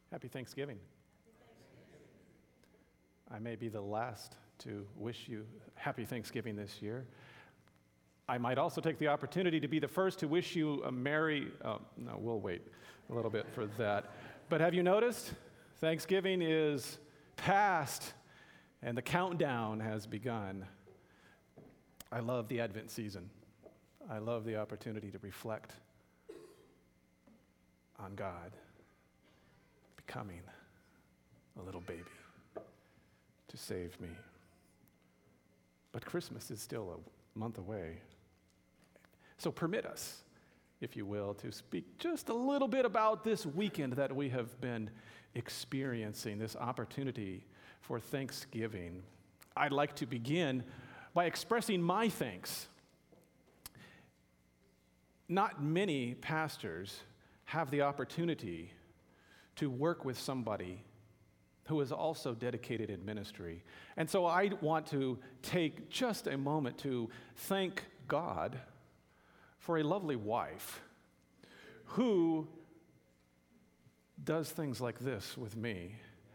Happy Thanksgiving. I may be the last to wish you happy Thanksgiving this year. I might also take the opportunity to be the first to wish you a merry, no, we'll wait a little bit for that. But have you noticed? Thanksgiving is past and the countdown has begun. I love the Advent season. I love the opportunity to reflect on God becoming a little baby to save me. But Christmas is still a month away. So permit us, if you will, to speak just a little bit about this weekend that we have been experiencing, this opportunity for Thanksgiving. I'd like to begin by expressing my thanks. Not many pastors have the opportunity to work with somebody who is also dedicated in ministry. And so I want to take just a moment to thank God for a lovely wife who does things like this with me.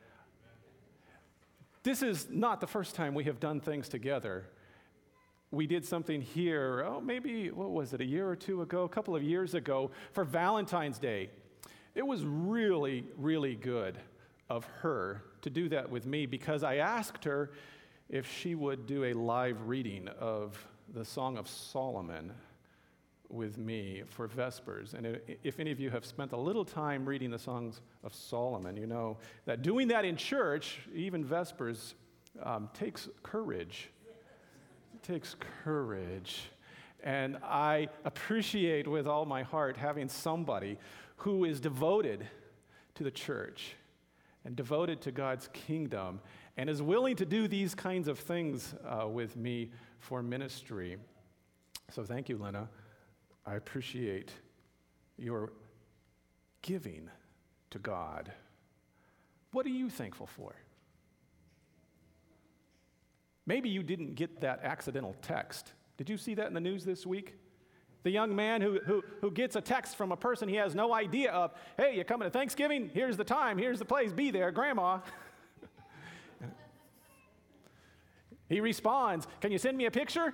This is not the first time we have done things together. We did something here, maybe, a year or two ago, a couple of years ago, for Valentine's Day. It was really, really good of her to do that with me because I asked her if she would do a live reading of the Song of Solomon with me for Vespers. And if any of you have spent a little time reading the Songs of Solomon, you know that doing that in church, even Vespers, takes courage. It takes courage. And I appreciate with all my heart having somebody who is devoted to the church and devoted to God's kingdom and is willing to do these kinds of things with me for ministry. So thank you, Lena. I appreciate your giving to God. What are you thankful for? Maybe you didn't get that accidental text. Did you see that in the news this week? The young man who gets a text from a person he has no idea of, hey, you coming to Thanksgiving? Here's the time, here's the place, be there, Grandma. He responds, can you send me a picture?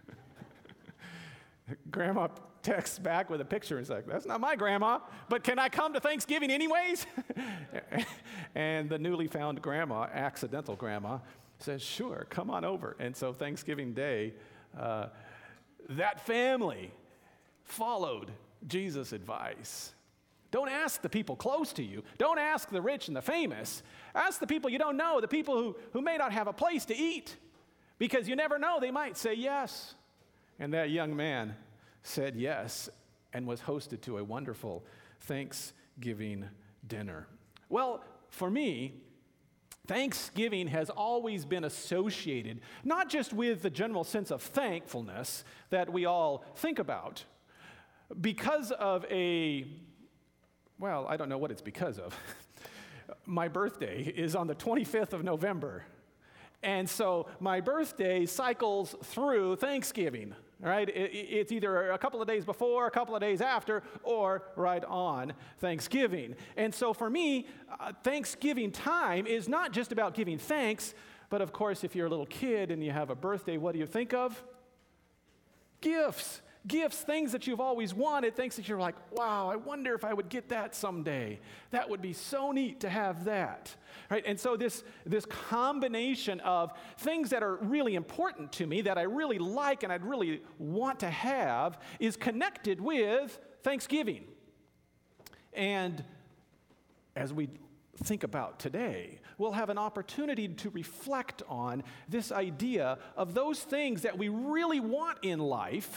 Grandma texts back with a picture and says, that's not my grandma, but can I come to Thanksgiving anyways? And the newly found grandma, accidental grandma, says, sure, come on over. And so Thanksgiving Day, that family followed Jesus' advice. Don't ask the people close to you. Don't ask the rich and the famous. Ask the people you don't know, the people who may not have a place to eat, because you never know, they might say yes. And that young man said yes and was hosted to a wonderful Thanksgiving dinner. Well, for me, Thanksgiving has always been associated not just with the general sense of thankfulness that we all think about, because of I don't know what it's because of. My birthday is on the 25th of November. And so my birthday cycles through Thanksgiving, right? It's either a couple of days before, a couple of days after, or right on Thanksgiving. And so for me, Thanksgiving time is not just about giving thanks, but of course, if you're a little kid and you have a birthday, what do you think of? Gifts. Gifts, things that you've always wanted, things that you're like, wow, I wonder if I would get that someday. That would be so neat to have that, right? And so this combination of things that are really important to me, that I really like and I'd really want to have, is connected with Thanksgiving. And as we think about today, we'll have an opportunity to reflect on this idea of those things that we really want in life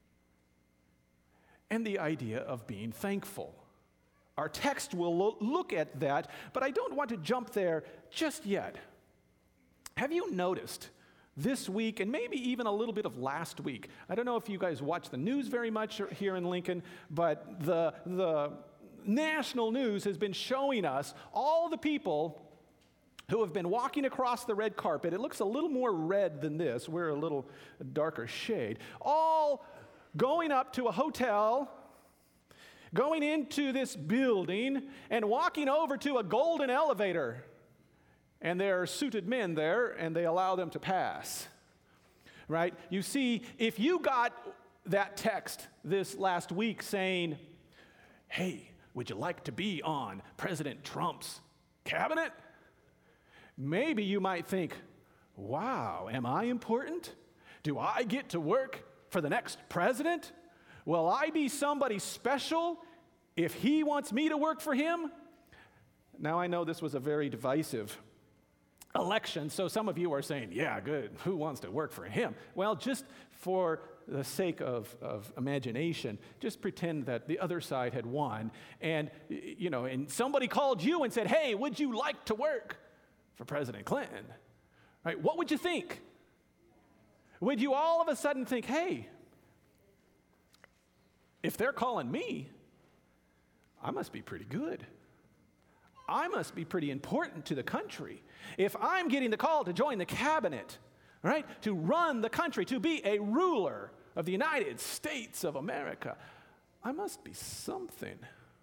and the idea of being thankful. Our text will look at that, but I don't want to jump there just yet. Have you noticed this week, and maybe even a little bit of last week, I don't know if you guys watch the news very much here in Lincoln, but the national news has been showing us all the people who have been walking across the red carpet. It looks a little more red than this. We're a little darker shade. All going up to a hotel going into this building and walking over to a golden elevator. And there are suited men there, and they allow them to pass. Right? You see, if you got that text this last week saying, hey, would you like to be on President Trump's cabinet? Maybe you might think, wow, am I important? Do I get to work for the next president? Will I be somebody special if he wants me to work for him? Now, I know this was a very divisive election, so some of you are saying, yeah, good, who wants to work for him? Well, just for the sake of imagination, just pretend that the other side had won, and somebody called you and said, hey, would you like to work for President Clinton? Right? What would you think? Would you all of a sudden think, hey, if they're calling me, I must be pretty good. I must be pretty important to the country. If I'm getting the call to join the cabinet, right, to run the country, to be a ruler of the United States of America, I must be something.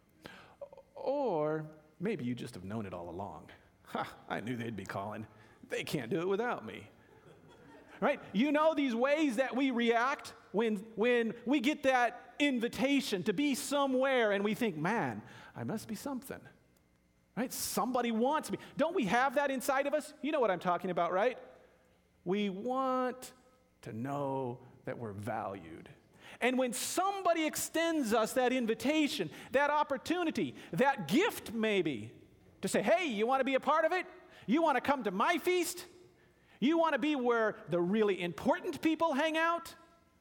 Or maybe you just have known it all along. I knew they'd be calling. They can't do it without me. Right? You know these ways that we react when we get that invitation to be somewhere and we think, man, I must be something. Right? Somebody wants me. Don't we have that inside of us? You know what I'm talking about, right? We want to know that we're valued. And when somebody extends us that invitation, that opportunity, that gift maybe, to say, hey, you want to be a part of it? You want to come to my feast? You want to be where the really important people hang out?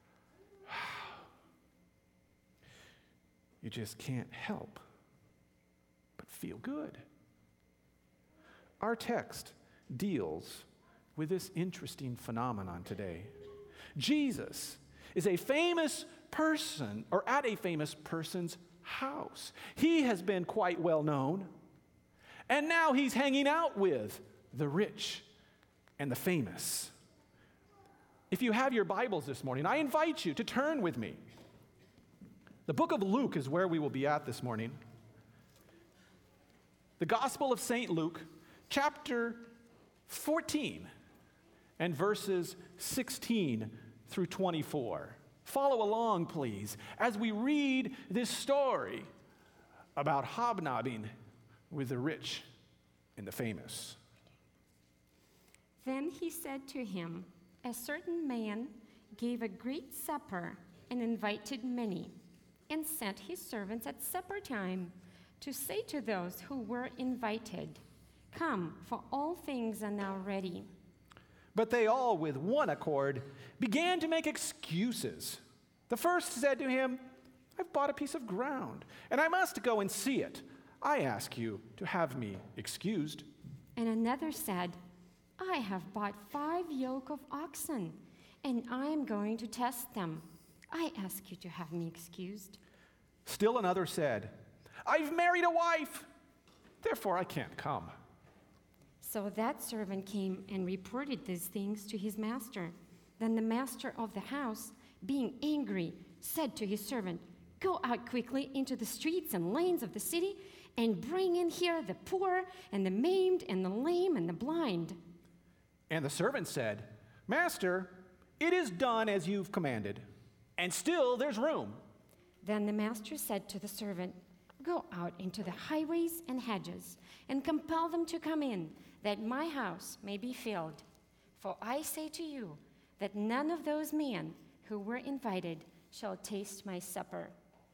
You just can't help but feel good. Our text deals with this interesting phenomenon today. Jesus is a famous person, or at a famous person's house. He has been quite well known, and now he's hanging out with the rich and the famous. If you have your Bibles this morning, I invite you to turn with me. The book of Luke is where we will be at this morning. The Gospel of St. Luke, chapter 14, and verses 16 through 24. Follow along, please, as we read this story about hobnobbing with the rich and the famous. Then he said to him, a certain man gave a great supper and invited many, and sent his servants at supper time to say to those who were invited, come, for all things are now ready. But they all, with one accord, began to make excuses. The first said to him, I've bought a piece of ground, and I must go and see it. I ask you to have me excused. And another said, I have bought 5 yoke of oxen, and I am going to test them. I ask you to have me excused. Still another said, I've married a wife, therefore I can't come. So that servant came and reported these things to his master. Then the master of the house, being angry, said to his servant, go out quickly into the streets and lanes of the city and bring in here the poor and the maimed and the lame and the blind. And the servant said, Master, it is done as you've commanded, and still there's room. Then the master said to the servant, go out into the highways and hedges and compel them to come in, that my house may be filled. For I say to you that none of those men who were invited shall taste my supper.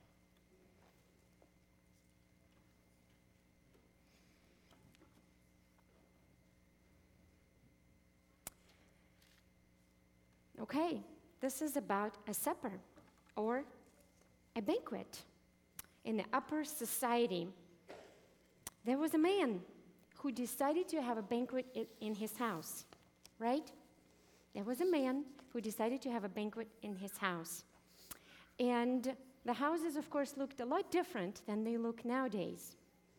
Okay, this is about a supper or a banquet. In the upper society, there was a man who decided to have a banquet in his house, right? There was a man who decided to have a banquet in his house. And the houses, of course, looked a lot different than they look nowadays.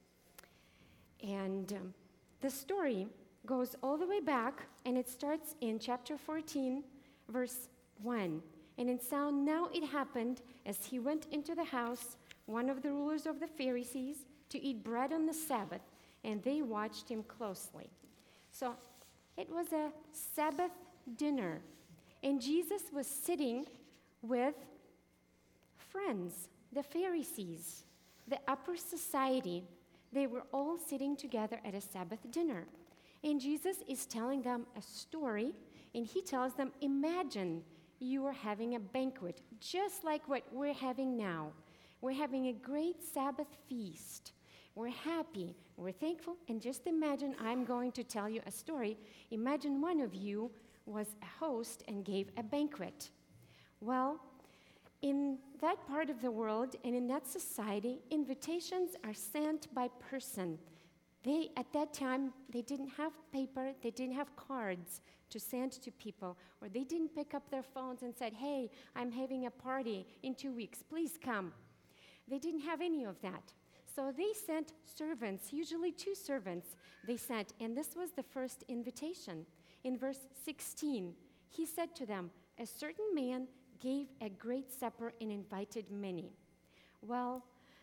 And the story goes all the way back, and it starts in chapter 14, verse 1. And in sound, now it happened as he went into the house one of the rulers of the Pharisees, to eat bread on the Sabbath, and they watched him closely. So it was a Sabbath dinner, and Jesus was sitting with friends, the Pharisees, the upper society. They were all sitting together at a Sabbath dinner. And Jesus is telling them a story, and he tells them, imagine you are having a banquet, just like what we're having now. We're having a great Sabbath feast. We're happy, we're thankful, and just imagine I'm going to tell you a story. Imagine one of you was a host and gave a banquet. Well, in that part of the world and in that society, invitations are sent by person. At that time, they didn't have paper, they didn't have cards to send to people, or they didn't pick up their phones and said, hey, I'm having a party in 2 weeks, please come. They didn't have any of that. So they sent servants, usually 2 servants they sent, and this was the first invitation. In verse 16, he said to them, a certain man gave a great supper and invited many. Well,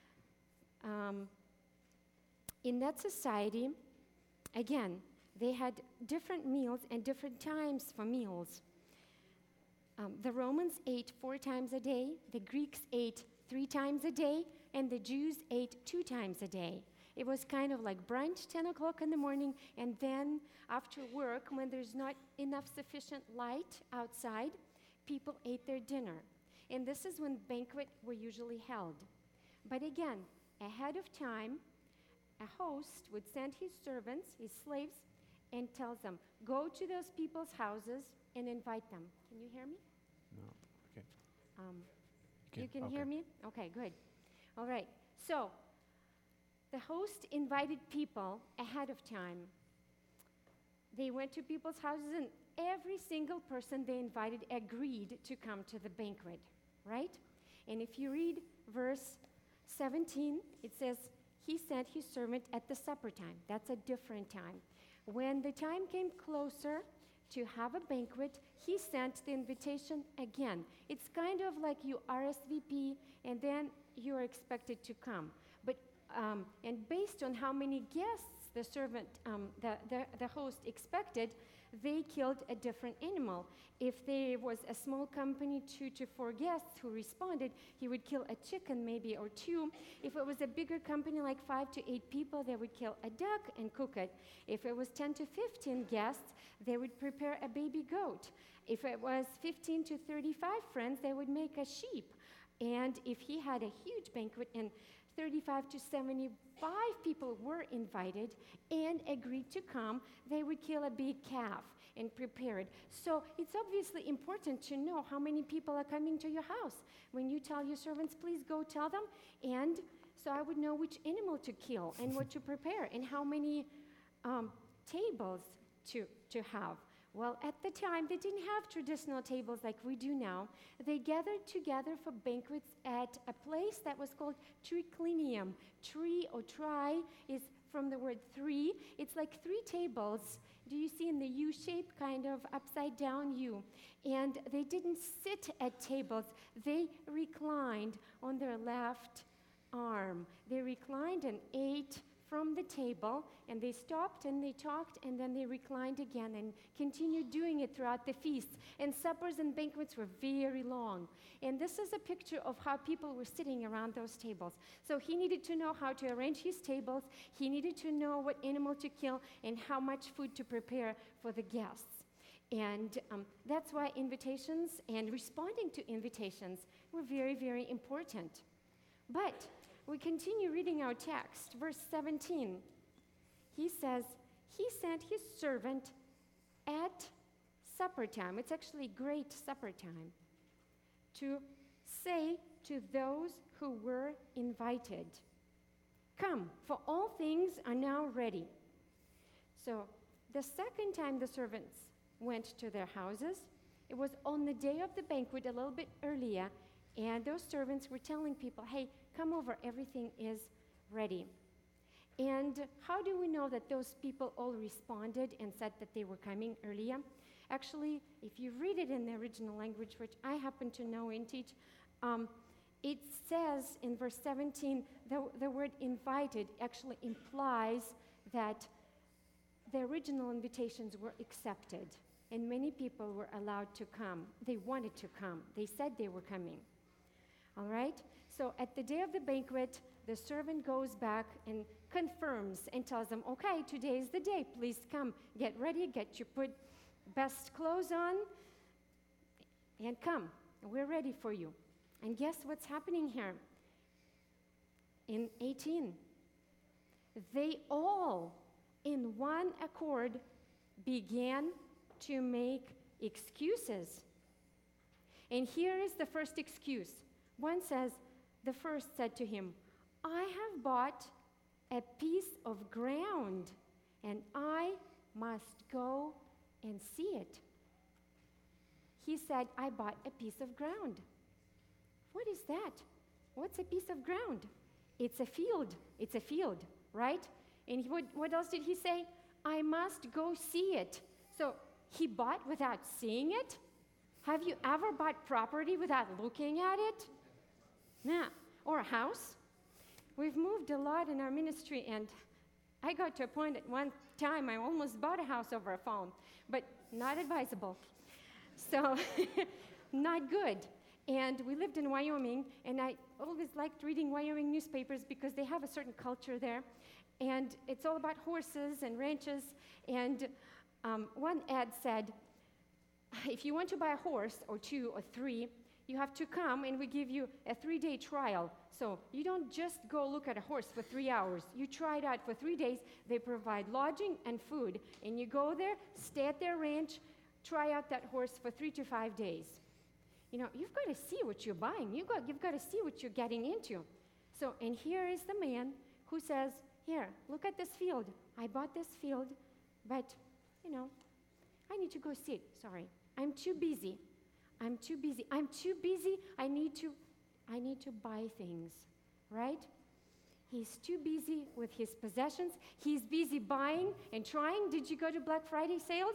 in that society, again, they had different meals and different times for meals. The Romans ate 4 times a day, the Greeks ate 3 times a day, and the Jews ate 2 times a day. It was kind of like brunch, 10 o'clock in the morning, and then after work, when there's not enough sufficient light outside, people ate their dinner. And this is when banquets were usually held. But again, ahead of time, a host would send his servants, his slaves, and tells them, go to those people's houses and invite them. Can you hear me? No. Okay. You can hear me? Okay, good. All right. So the host invited people ahead of time. They went to people's houses, and every single person they invited agreed to come to the banquet, right? And if you read verse 17, it says, he sent his servant at the supper time. That's a different time. When the time came closer to have a banquet, he sent the invitation again. It's kind of like you RSVP, and then you're expected to come. But and based on how many guests the servant, the host expected, they killed a different animal. If there was a small company, 2 to 4 guests who responded, he would kill a chicken maybe or 2. If it was a bigger company like 5 to 8 people, they would kill a duck and cook it. If it was 10 to 15 guests, they would prepare a baby goat. If it was 15 to 35 friends, they would make a sheep. And if he had a huge banquet and 35 to 75 people were invited and agreed to come, they would kill a big calf and prepare it. So it's obviously important to know how many people are coming to your house. When you tell your servants, please go tell them, and so I would know which animal to kill and what to prepare and how many tables to have. Well, at the time, they didn't have traditional tables like we do now. They gathered together for banquets at a place that was called triclinium. Tri or tri is from the word 3. It's like 3 tables. Do you see in the U shape, kind of upside down U? And they didn't sit at tables. They reclined on their left arm. They reclined and ate from the table, and they stopped and they talked, and then they reclined again and continued doing it throughout the feasts. And suppers and banquets were very long. And this is a picture of how people were sitting around those tables. So he needed to know how to arrange his tables. He needed to know what animal to kill and how much food to prepare for the guests. And that's why invitations and responding to invitations were very, very important. But we continue reading our text, verse 17. He says, he sent his servant at supper time. It's actually great supper time. To say to those who were invited, come, for all things are now ready. So the second time the servants went to their houses, it was on the day of the banquet, a little bit earlier, and those servants were telling people, hey, come over, everything is ready. And how do we know that those people all responded and said that they were coming earlier? Actually, if you read it in the original language, which I happen to know and teach, It says in verse 17, the word invited actually implies that the original invitations were accepted, and many people were allowed to come. They wanted to come. They said they were coming. All right? So at the day of the banquet, the servant goes back and confirms and tells them, okay, today is the day. Please come. Get ready. Get your best clothes on and come. We're ready for you. And guess what's happening here? In 18, they all, in one accord, began to make excuses. And here is the first excuse. One says, the first said to him, I have bought a piece of ground, and I must go and see it. He said, I bought a piece of ground. What is that? What's a piece of ground? It's a field. It's a field, right? And what else did he say? I must go see it. So he bought without seeing it? Have you ever bought property without looking at it? Nah. Or a house? We've moved a lot in our ministry, and I got to a point at one time I almost bought a house over a phone, but not advisable. So, not good. And we lived in Wyoming, and I always liked reading Wyoming newspapers because they have a certain culture there. And it's all about horses and ranches. And one ad said, if you want to buy a horse, or 2 or 3, you have to come and we give you a 3-day trial. So you don't just go look at a horse for 3 hours. You try it out for 3 days. They provide lodging and food. And you go there, stay at their ranch, try out that horse for 3 to 5 days. You know, you've got to see what you're buying. You've got to see what you're getting into. So, and here is the man who says, here, look at this field. I bought this field, but, you know, I need to go see it. Sorry, I'm too busy. I'm too busy. I need to buy things, right? He's too busy with his possessions. He's busy buying and trying. Did you go to Black Friday sales?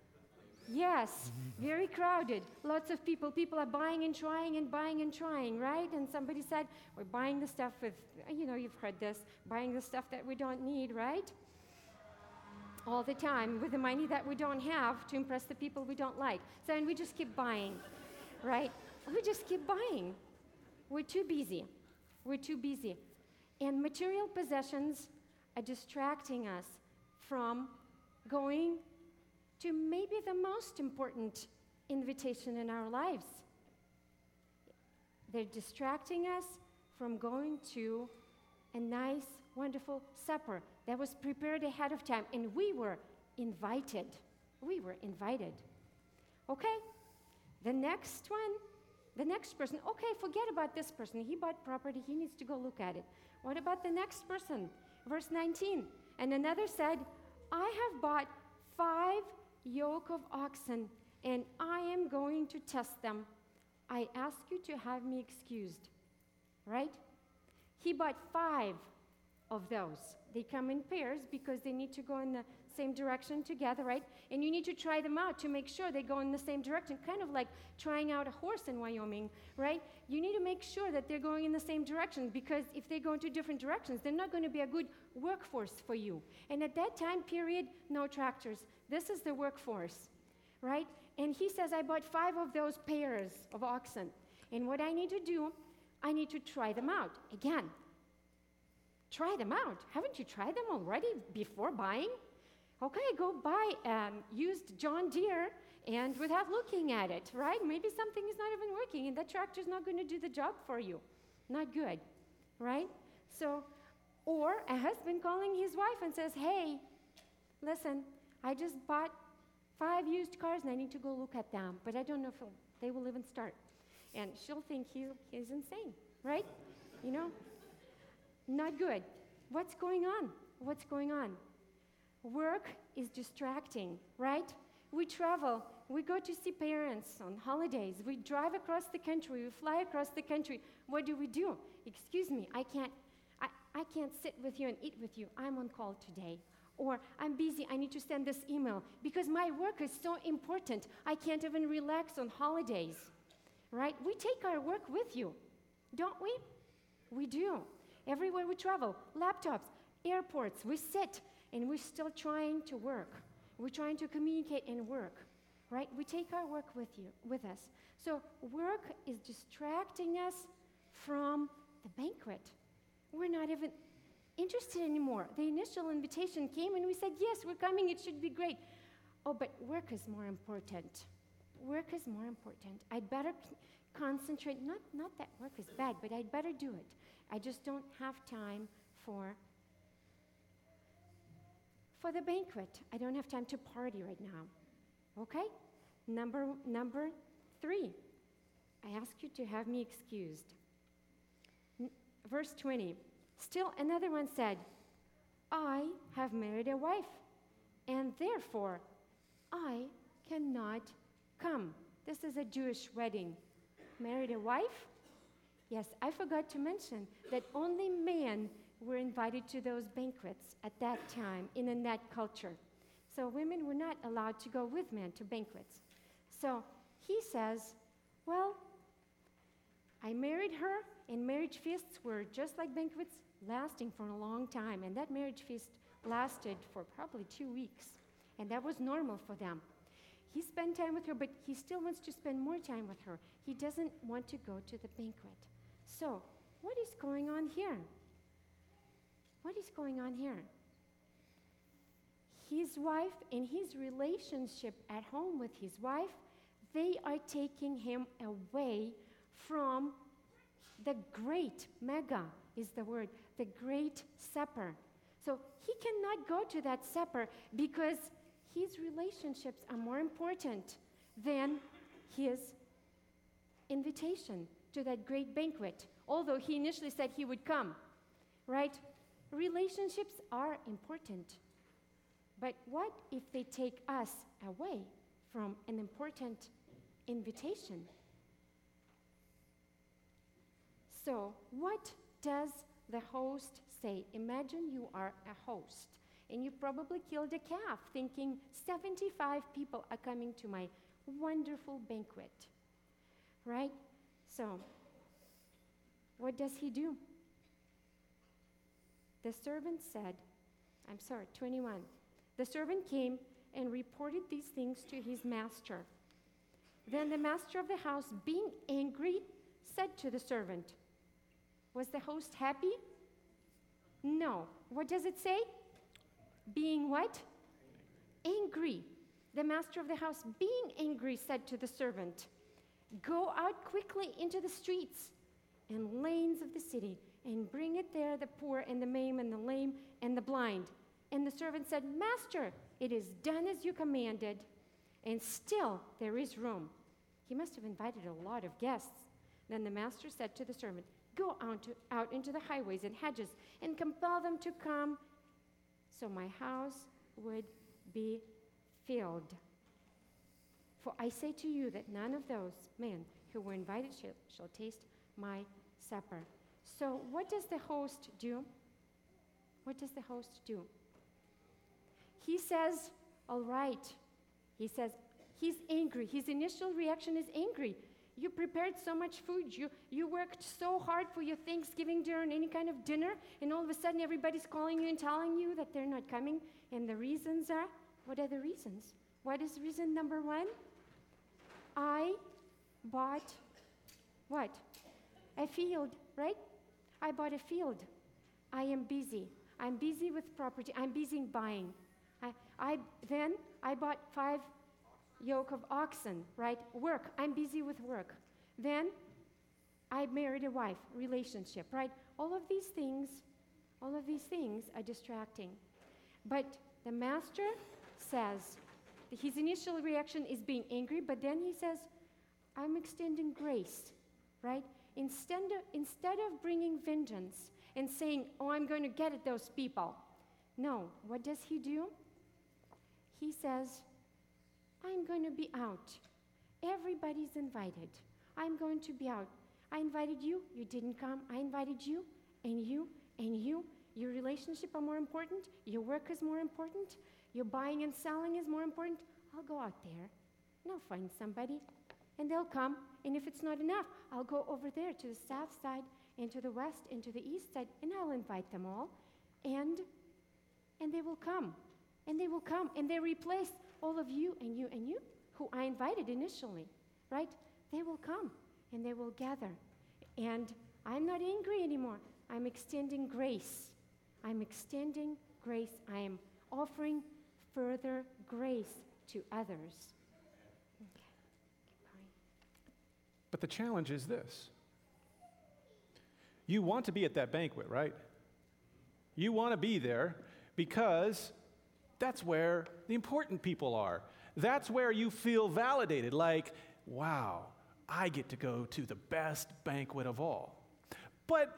Yes, very crowded. Lots of people. People are buying and trying and buying and trying, right? And somebody said, we're buying the stuff with, you know, you've heard this, buying the stuff that we don't need, right? All the time with the money that we don't have to impress the people we don't like. So, and we just keep buying, right? We just keep buying. We're too busy. We're too busy. And material possessions are distracting us from going to maybe the most important invitation in our lives. They're distracting us from going to a nice, wonderful supper that was prepared ahead of time, and we were invited. We were invited. Okay, the next person, okay, forget about this person. He bought property, he needs to go look at it. What about the next person? Verse 19, and another said, I have bought 5 yoke of oxen, and I am going to test them. I ask you to have me excused. Right? He bought 5 of those. They come in pairs because they need to go in the same direction together, right? And you need to try them out to make sure they go in the same direction, kind of like trying out a horse in Wyoming, right? You need to make sure that they're going in the same direction, because if they go into different directions, they're not going to be a good workforce for you. And at that time period, no tractors. This is the workforce, right? And he says, I bought 5 of those pairs of oxen. And what I need to do, I need to try them out. Again, try them out. Haven't you tried them already before buying? Okay, go buy used John Deere and without looking at it, right? Maybe something is not even working and that tractor's not going to do the job for you. Not good, right? So, or a husband calling his wife and says, hey, listen, I just bought 5 used cars and I need to go look at them, but I don't know if they will even start. And she'll think he's insane, right? You know? Not good. What's going on? What's going on? Work is distracting, right? We travel. We go to see parents on holidays. We drive across the country. We fly across the country. What do? Excuse me, I can't sit with you and eat with you. I'm on call today. Or I'm busy, I need to send this email because my work is so important. I can't even relax on holidays, right? We take our work with you. Don't we? We do. Everywhere we travel, laptops, airports, we sit and we're still trying to work. We're trying to communicate and work, right? We take our work with us. So work is distracting us from the banquet. We're not even interested anymore. The initial invitation came and we said, yes, we're coming, it should be great. Oh, but work is more important. Work is more important. I'd better concentrate, not that work is bad, but I'd better do it. I just don't have time for the banquet. I don't have time to party right now. Okay? Number 3, I ask you to have me excused. Verse 20, still another one said, I have married a wife, and therefore I cannot come. This is a Jewish wedding. Married a wife? Yes, I forgot to mention that only men were invited to those banquets at that time in that culture. So women were not allowed to go with men to banquets. So he says, well, I married her, and marriage feasts were just like banquets, lasting for a long time. And that marriage feast lasted for probably 2 weeks. And that was normal for them. He spent time with her, but he still wants to spend more time with her. He doesn't want to go to the banquet. So, what is going on here? What is going on here? His wife and his relationship at home with his wife, they are taking him away from the great, mega is the word, the great supper. So he cannot go to that supper because his relationships are more important than his invitation to that great banquet, although he initially said he would come, right? Relationships are important. But what if they take us away from an important invitation? So, what does the host say? Imagine you are a host, and you probably killed a calf thinking 75 people are coming to my wonderful banquet, right? So, what does he do? The servant said, 21. The servant came and reported these things to his master. Then the master of the house, being angry, said to the servant, was the host happy? No. What does it say? Being what? Angry. The master of the house, being angry, said to the servant, go out quickly into the streets and lanes of the city and bring it there the poor and the maimed and the lame and the blind. And the servant said, Master, it is done as you commanded, and still there is room. He must have invited a lot of guests. Then the master said to the servant, go out into the highways and hedges and compel them to come, so my house would be filled. For I say to you that none of those men who were invited shall taste my supper. So what does the host do? What does the host do? He says, all right. He says, he's angry. His initial reaction is angry. You prepared so much food. You worked so hard for your Thanksgiving dinner and any kind of dinner, and all of a sudden everybody's calling you and telling you that they're not coming. And the reasons are, what are the reasons? What is reason number 1? I bought what? A field, right? I bought a field. I am busy. I'm busy with property. I'm busy buying. Then I bought 5 yoke of oxen, right? Work. I'm busy with work. Then I married a wife, relationship, right? All of these things are distracting. But the master says, his initial reaction is being angry, but then he says, I'm extending grace, right? Instead of bringing vengeance and saying, oh, I'm going to get at those people. No, what does he do? He says, I'm going to be out. Everybody's invited. I'm going to be out. I invited you, you didn't come. I invited you, and you, and you. Your relationship are more important. Your work is more important. Your buying and selling is more important. I'll go out there, and I'll find somebody, And they'll come, and if it's not enough, I'll go over there to the south side and to the west and to the east side, and I'll invite them all. And they will come, and they will come, and they replace all of you and you and you who I invited initially, right? They will come, and they will gather. And I'm not angry anymore. I'm extending grace. I'm extending grace. I am offering further grace to others. Okay. Keep going. But the challenge is this. You want to be at that banquet, right? You want to be there because that's where the important people are. That's where you feel validated, like, wow, I get to go to the best banquet of all. But,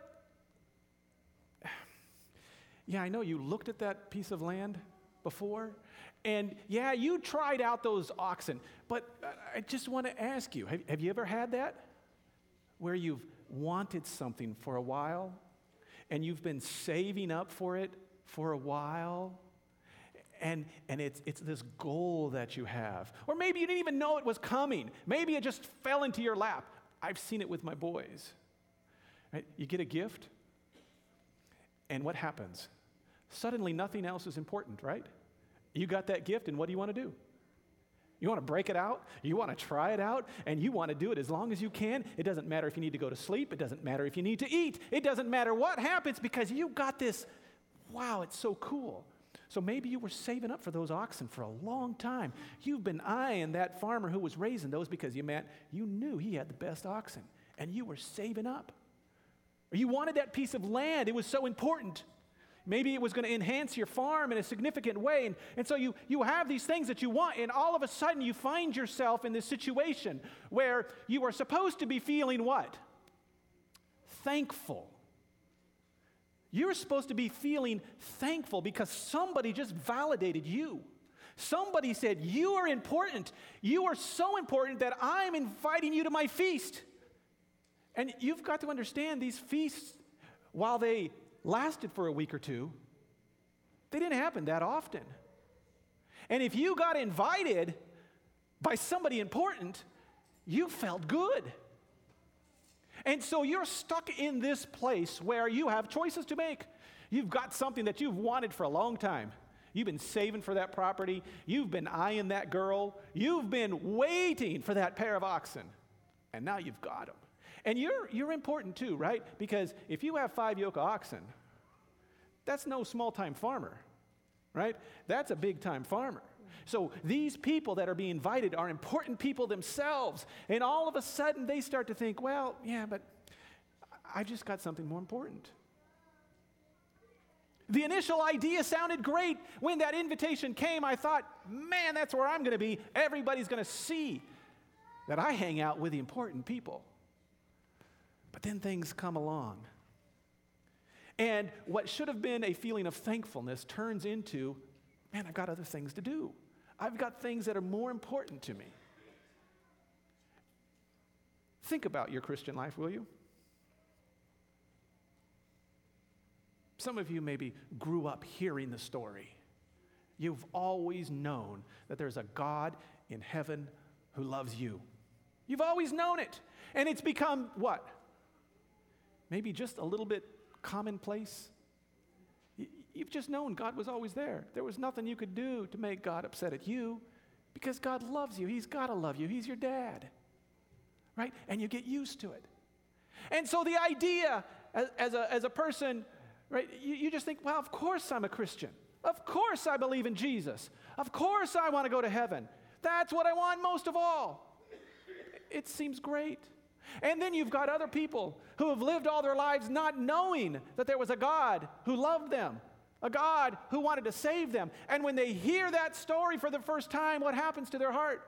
yeah, I know you looked at that piece of land before, and yeah, you tried out those oxen, but I just want to ask you, have you ever had that? Where you've wanted something for a while, and you've been saving up for it for a while, and it's this goal that you have. Or maybe you didn't even know it was coming. Maybe it just fell into your lap. I've seen it with my boys. Right? You get a gift, and what happens? Suddenly nothing else is important, right? You got that gift, and what do you want to do? You want to break it out? You want to try it out? And you want to do it as long as you can? It doesn't matter if you need to go to sleep. It doesn't matter if you need to eat. It doesn't matter what happens because you got this, wow, it's so cool. So maybe you were saving up for those oxen for a long time. You've been eyeing that farmer who was raising those because you knew he had the best oxen, and you were saving up. Or you wanted that piece of land. It was so important. Maybe it was going to enhance your farm in a significant way. And so you have these things that you want, and all of a sudden you find yourself in this situation where you are supposed to be feeling what? Thankful. You're supposed to be feeling thankful because somebody just validated you. Somebody said, you are important. You are so important that I'm inviting you to my feast. And you've got to understand these feasts, while they lasted for a week or two, they didn't happen that often. And if you got invited by somebody important, you felt good. And so you're stuck in this place where you have choices to make. You've got something that you've wanted for a long time. You've been saving for that property. You've been eyeing that girl. You've been waiting for that pair of oxen. And now you've got them. And you're important too, right? Because if you have 5 yoke of oxen, that's no small-time farmer, right? That's a big-time farmer. So these people that are being invited are important people themselves. And all of a sudden they start to think, well, yeah, but I've just got something more important. The initial idea sounded great. When that invitation came, I thought, man, that's where I'm going to be. Everybody's going to see that I hang out with the important people. But then things come along. And what should have been a feeling of thankfulness turns into, man, I've got other things to do. I've got things that are more important to me. Think about your Christian life, will you? Some of you maybe grew up hearing the story. You've always known that there's a God in heaven who loves you. You've always known it. And it's become what? Maybe just a little bit commonplace. You've just known God was always there. There was nothing you could do to make God upset at you because God loves you. He's got to love you. He's your dad, right? And you get used to it. And so the idea as a person, right, you just think, well, of course I'm a Christian. Of course I believe in Jesus. Of course I want to go to heaven. That's what I want most of all. It seems great. And then you've got other people who have lived all their lives not knowing that there was a God who loved them, a God who wanted to save them. And when they hear that story for the first time, what happens to their heart?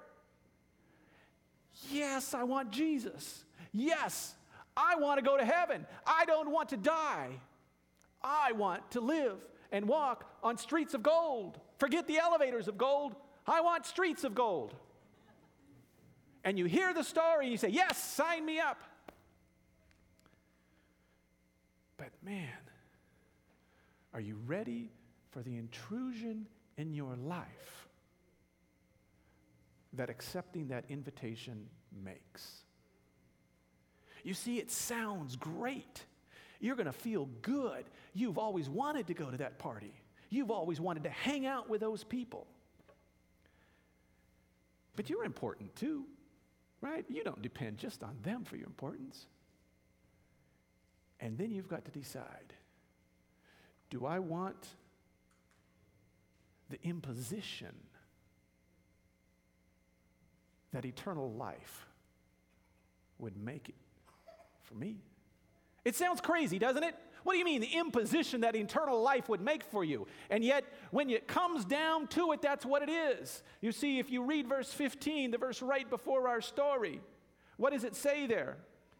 Yes, I want Jesus. Yes, I want to go to heaven. I don't want to die. I want to live and walk on streets of gold. Forget the elevators of gold. I want streets of gold. And you hear the story and you say, yes, sign me up. But man, are you ready for the intrusion in your life that accepting that invitation makes. You see, it sounds great. You're going to feel good. You've always wanted to go to that party. You've always wanted to hang out with those people. But you're important too, right? You don't depend just on them for your importance. And then you've got to decide, do I want the imposition that eternal life would make it for me? It sounds crazy, doesn't it? What do you mean, the imposition that eternal life would make for you? And yet, when it comes down to it, that's what it is. You see, if you read verse 15, the verse right before our story, what does it say there?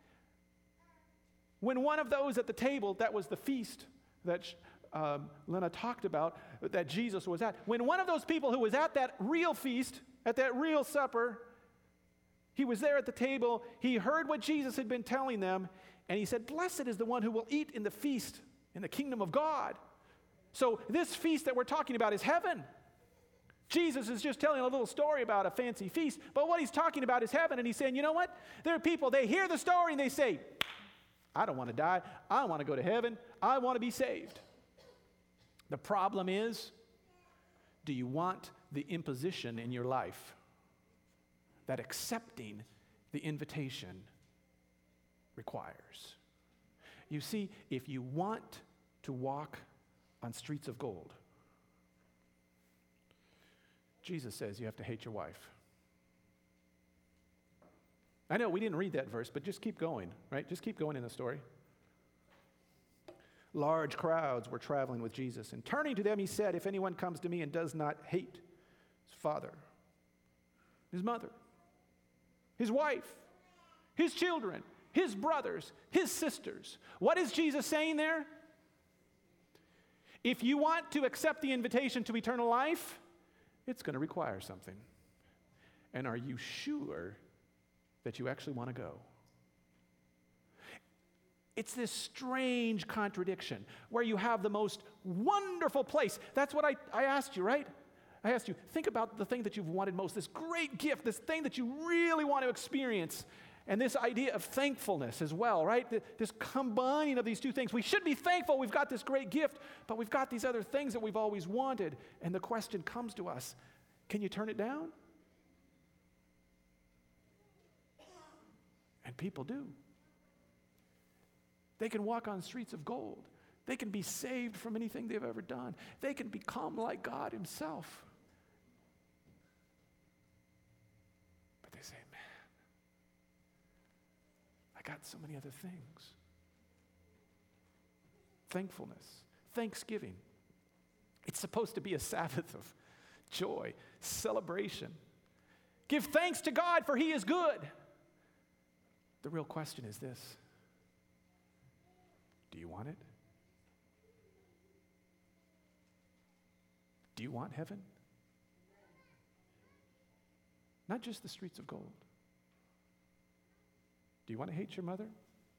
When one of those at the table, that was the feast that Lena talked about, that Jesus was at, when one of those people who was at that real feast, at that real supper, he was there at the table, he heard what Jesus had been telling them, and he said, blessed is the one who will eat in the feast in the kingdom of God. So this feast that we're talking about is heaven. Jesus is just telling a little story about a fancy feast, but what he's talking about is heaven, and he's saying, you know what? There are people, they hear the story and they say, I don't want to die. I want to go to heaven. I want to be saved. The problem is, do you want the imposition in your life that accepting the invitation requires? You see, if you want to walk on streets of gold, Jesus says you have to hate your wife. I know we didn't read that verse, but just keep going, right? Just keep going in the story. Large crowds were traveling with Jesus, and turning to them, he said, if anyone comes to me and does not hate his father, his mother, his wife, his children, his brothers, his sisters. What is Jesus saying there? If you want to accept the invitation to eternal life, it's going to require something. And are you sure that you actually want to go? It's this strange contradiction where you have the most wonderful place. That's what I asked you, right? I asked you, think about the thing that you've wanted most, this great gift, this thing that you really want to experience, and this idea of thankfulness as well, right? This combining of these two things. We should be thankful we've got this great gift, but we've got these other things that we've always wanted, and the question comes to us, can you turn it down? And people do. They can walk on streets of gold. They can be saved from anything they've ever done. They can become like God himself. But they say, man, I got so many other things. Thankfulness, thanksgiving. It's supposed to be a Sabbath of joy, celebration. Give thanks to God, for he is good. The real question is this: do you want it? Do you want heaven? Not just the streets of gold. Do you want to hate your mother?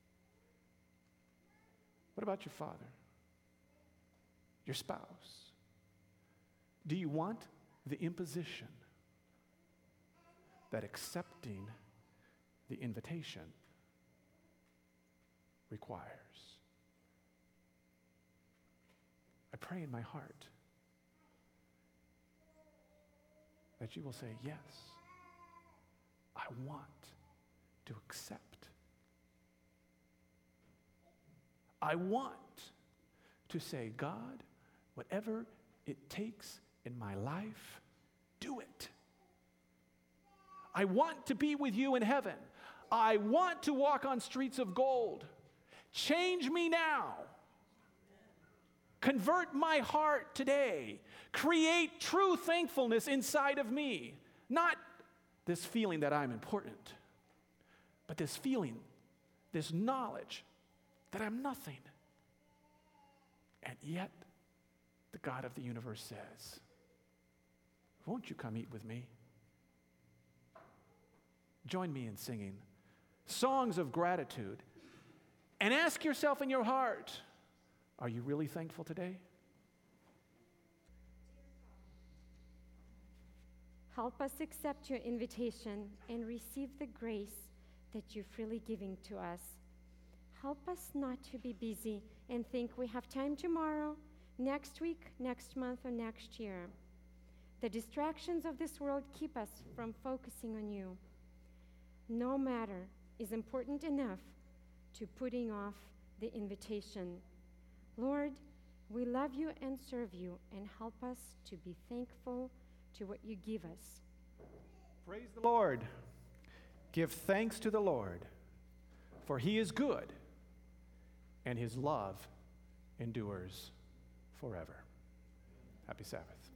What about your father? Your spouse? Do you want the imposition that accepting the invitation requires? I pray in my heart that you will say, yes, I want to accept. I want to say, God, whatever it takes in my life, do it. I want to be with you in heaven. I want to walk on streets of gold. Change me now. Convert my heart today. Create true thankfulness inside of me. Not this feeling that I'm important, but this feeling, this knowledge that I'm nothing. And yet, the God of the universe says, won't you come eat with me? Join me in singing songs of gratitude. And ask yourself in your heart, are you really thankful today? Help us accept your invitation and receive the grace that you're freely giving to us. Help us not to be busy and think we have time tomorrow, next week, next month, or next year. The distractions of this world keep us from focusing on you. No matter is important enough to putting off the invitation. Lord, we love you and serve you, and help us to be thankful to what you give us. Praise the Lord. Give thanks to the Lord, for he is good, and his love endures forever. Happy Sabbath.